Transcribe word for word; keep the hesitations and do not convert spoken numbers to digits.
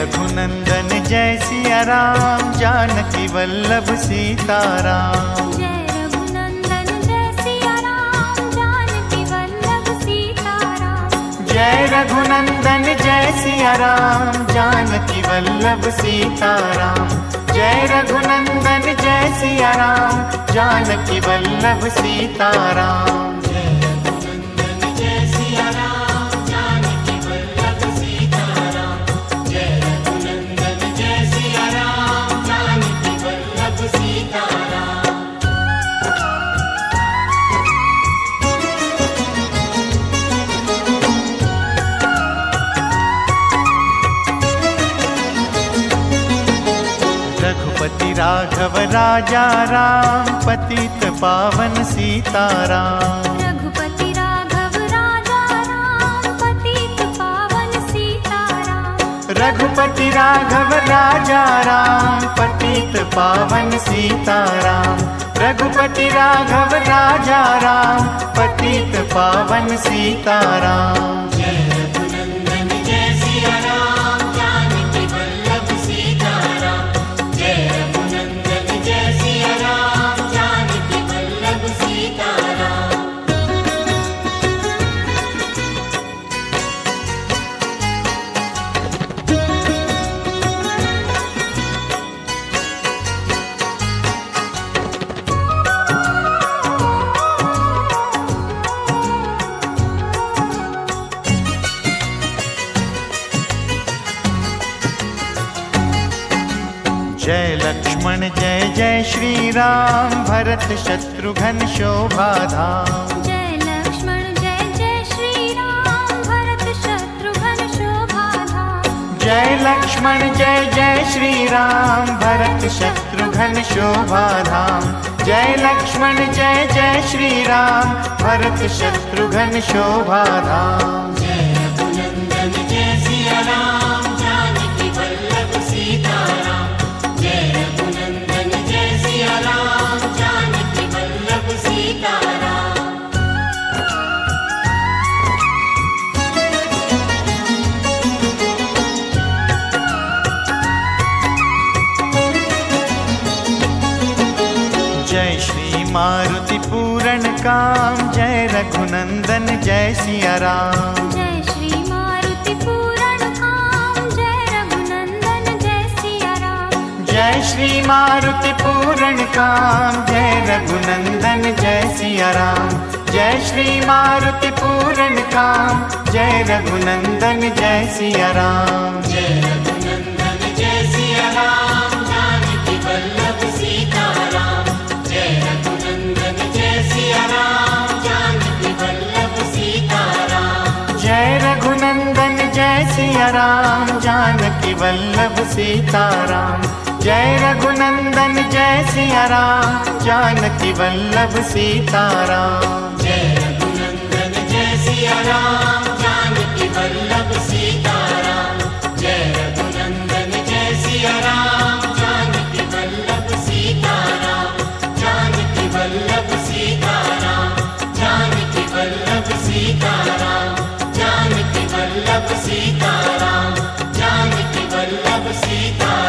रघुनंदन जय सिया राम, जानकी वल्लभ सीताराम। जय रघुनंदन जय सिया राम, जानकी वल्लभ सीताराम। जय रघुनंदन जय सिया राम, जानकी वल्लभ सीताराम। जय रघुनंदन जय सिया राम, जानकी वल्लभ सीताराम। रघुपति राघव राजा राम, पतित पावन सीताराम। रघुपति राघव राजा राम, पतित पावन सीताराम। रघुपति राघव राजा राम, पतित पावन सीताराम। रघुपति राघव राजा राम, पतित पावन सीताराम। जय लक्ष्मण जय जय श्री राम, भरत शत्रुघ्न शोभा धाम। जय लक्ष्मण जय जय श्री राम, भरत शत्रुघ्न शोभा धाम। जय लक्ष्मण जय जय श्री राम, भरत शत्रुघ्न शोभा धाम। जय लक्ष्मण जय जय श्री राम, भरत शत्रुघ्न शोभा धाम। जय श्री मारुति पूरण काम, जय रघुनंदन जय सिया राम। जय श्री मारुति पूरण काम, जय रघुनंदन जय सिया राम। जय श्री मारुति पूरण काम, जय रघुनंदन जय सिया राम। जय श्री मारुति पूरण काम, जय रघुनंदन जय सिया राम। जय रघुनंदन जय सिया राम, जानकी वल्लभ सीताराम। जय रघुनंदन जय सिया राम, जानकी वल्लभ सीताराम। जय रघुनंदन जय सिया राम, जानकी वल्लभ सीताराम। जय रघुनंदन जय सिया राम, जानकी वल्लभ सीताराम। जय रघुनंदन जय सिया राम, जानकी वल्लभ सीताराम। जय रघुनंदन जय सिया राम, जानकी वल्लभ सीताराम। जानकी वल्लभ सीताराम, जानकी वल्लभ सीताराम। जानकी वल्लभ सीताराम, जानकी वल्लभ सीताराम।